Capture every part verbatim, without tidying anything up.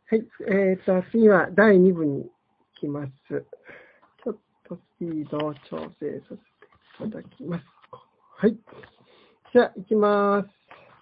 はい、えーと、次はだいに部に行きます。ちょっとスピードを調整させていただきます。はい。じゃあ、行きます。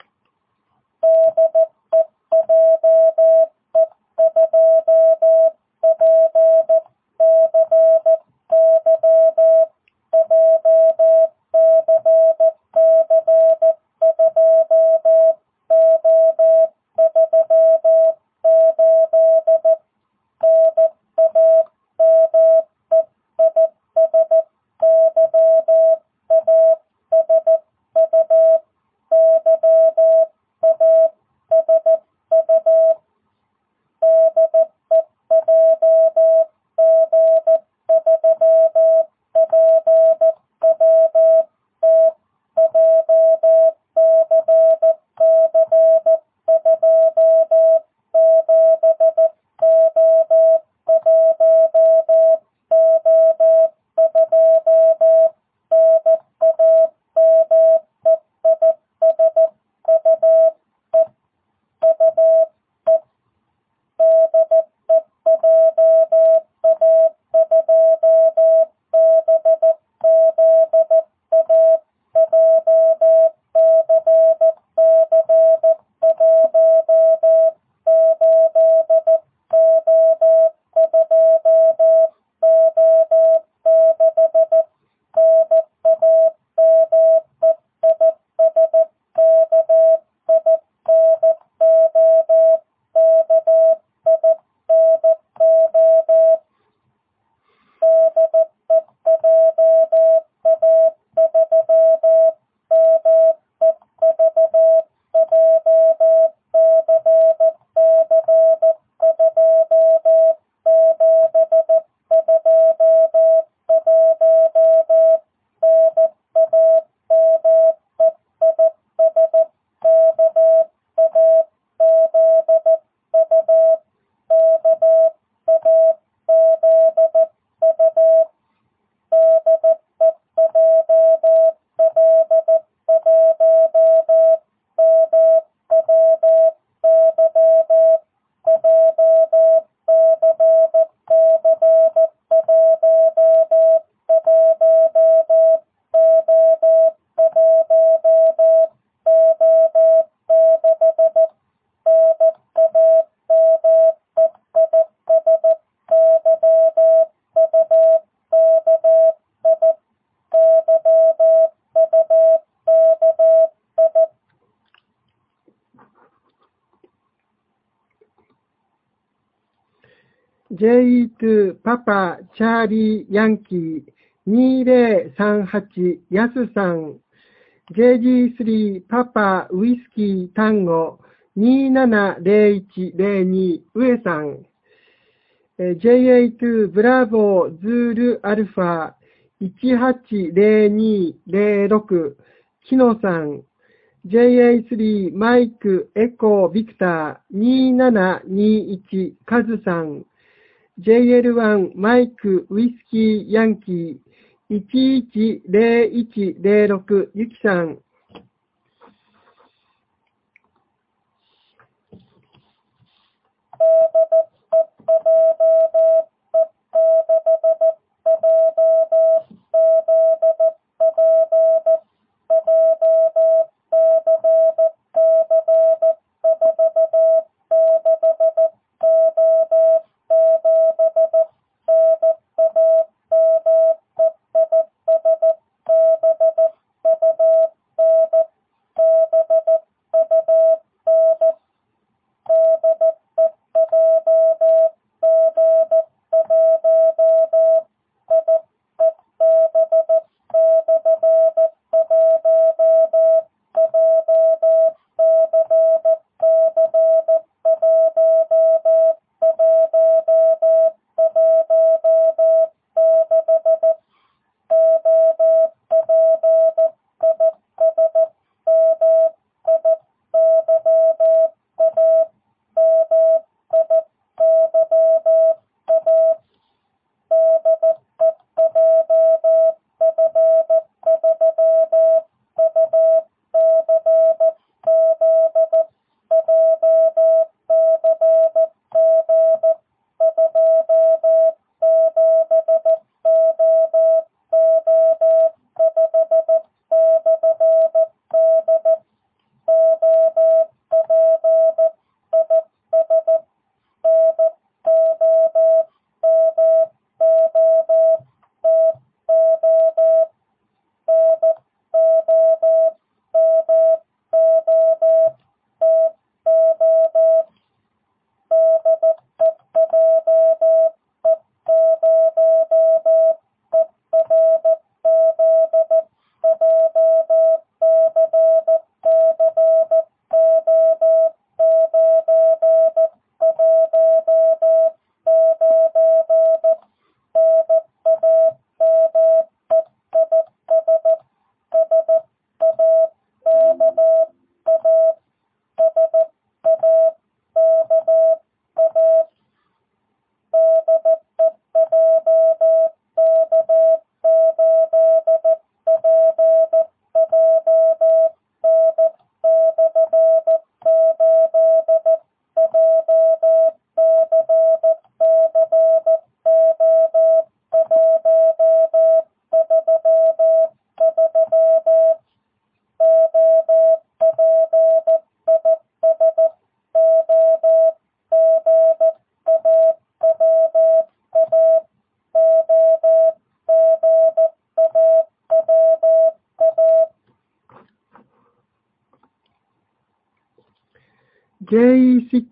ジェイツー パパチャーリーヤンキーにゼロさんはちヤスさん ジェイジースリー パパウイスキータンゴにななゼロいちゼロにウエさん ジェイエイツー ブラボーズールアルファいちはちゼロにゼロろくキノさん ジェイエースリー マイクエコビクターにななにいちカズさんジェイエルワン マイクウイスキーヤンキーいちいちゼロいちゼロろくゆきさん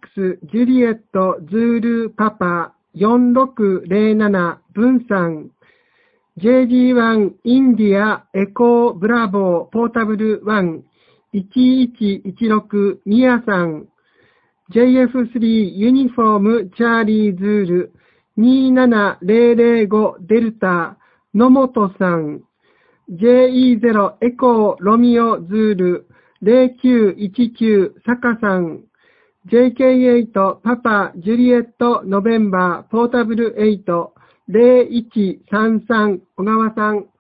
X ジュリエットズールパパよんろくゼロなな分散 ジェージーワン インディアエコーブラボーポータブルワンいちいちいちろくミヤさん ジェイエフスリー ユニフォームチャーリーズールにななゼロゼロごデルタ野本さん ジェイイーゼロ エコーロミオズールゼロきゅういちきゅう坂さん ジェイケーエイト パパジュリエットノベンバーポータブルエイトゼロいちさんさん小川さん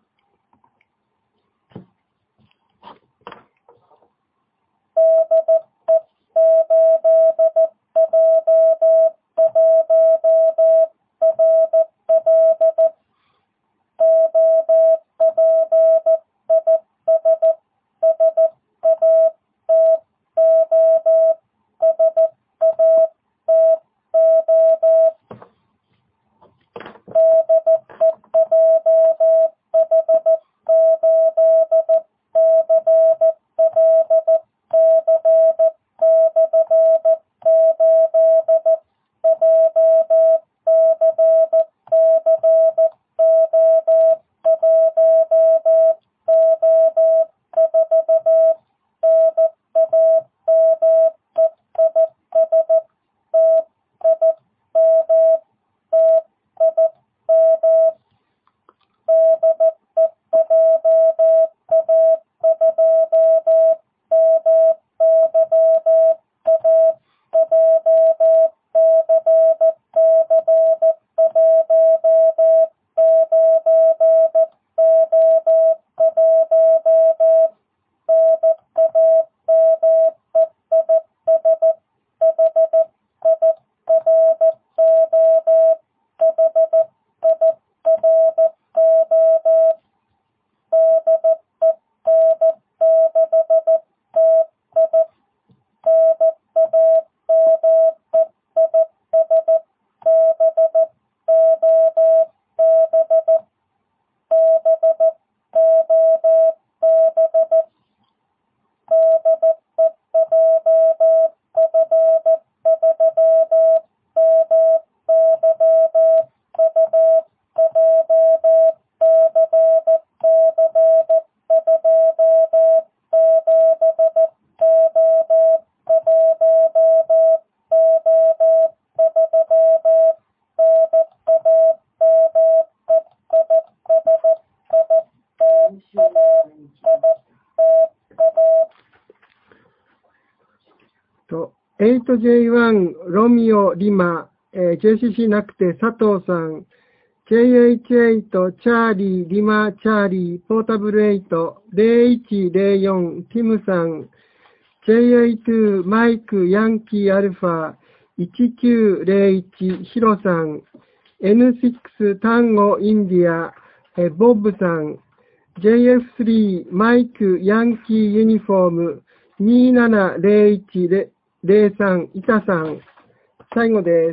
と エイトジェイワン ロミオリマ、えー、ジェイシーシー なくて佐藤さん ジェイエイチエイト チャーリーリマチャーリーポータブルエイト ゼロいちゼロよんティムさん ジェイエイツー マイクヤンキーアルファいちきゅうゼロいちヒロさん エヌシックス タンゴインディア、えー、ボブさん ジェイエフスリー マイクヤンキーユニフォームにななゼロいちゼロさんイタさん最後です。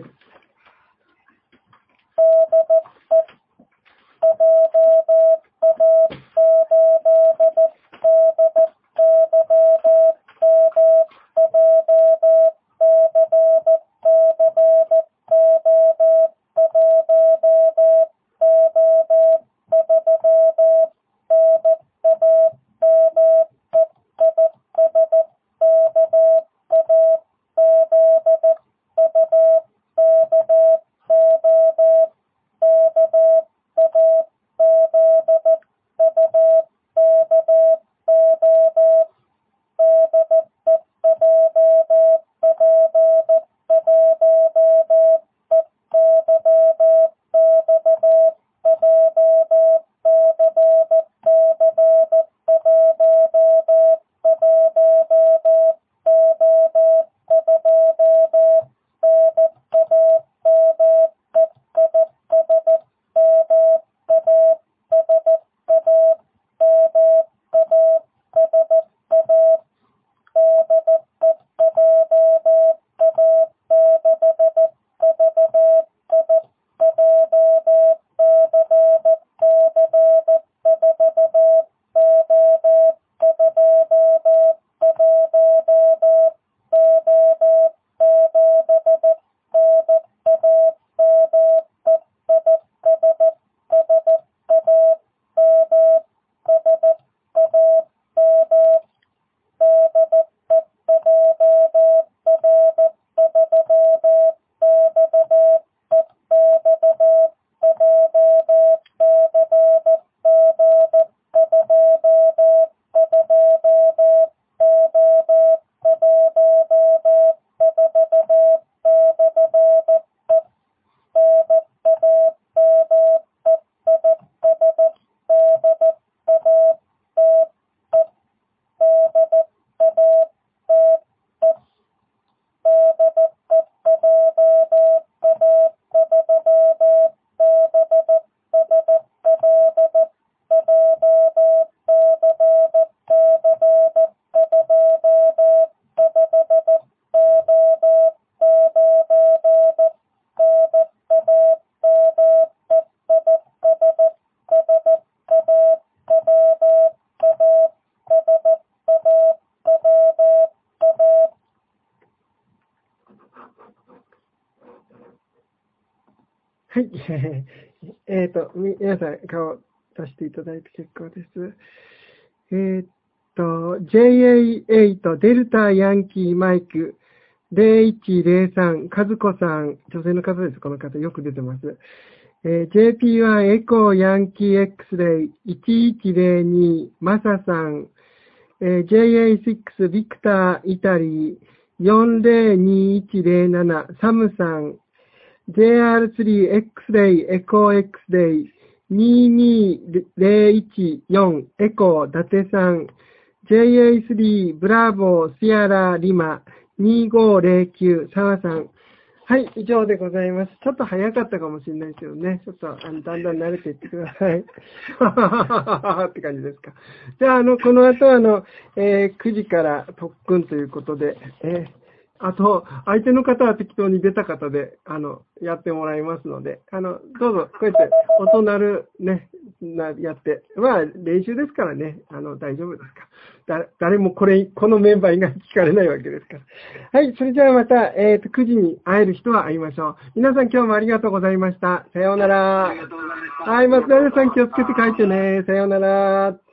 はい。えっと、皆さん顔出していただいて結構です。えっと、ジェイエーエイト デルタヤンキーマイクゼロいちゼロさん、和子さん、女性の方です。この方よく出てます。えー、ジェーピーワン エコーヤンキー X レイいちいちゼロに、マサさん、えー、ジェイエーシックス ビクターイタリーよんゼロにいちゼロなな、サムさん、ジェイアールスリー X レイエコー X レイににゼロいちよんエコー伊達さん、ジェイエースリー ブラボーシアラリマにごゼロきゅう、澤さん。はい、以上でございます。ちょっと早かったかもしれないですけどね。ちょっと、あの、だんだん慣れていってください。って感じですか。じゃあ、あの、この後、あの、えー、くじから特訓ということで、えー、あと、相手の方は適当に出た方で、あの、やってもらいますので、あの、どうぞ、こうやって、音鳴る、ね、な、やって、まあ、練習ですからね、あの、大丈夫ですか。だ、誰もこれ、このメンバー以外聞かれないわけですから。はい、それじゃあまた、えっと、くじに会える人は会いましょう。皆さん今日もありがとうございました。さようなら。 ありがとうございました。 はい、松永さん気をつけて帰ってね。さようなら。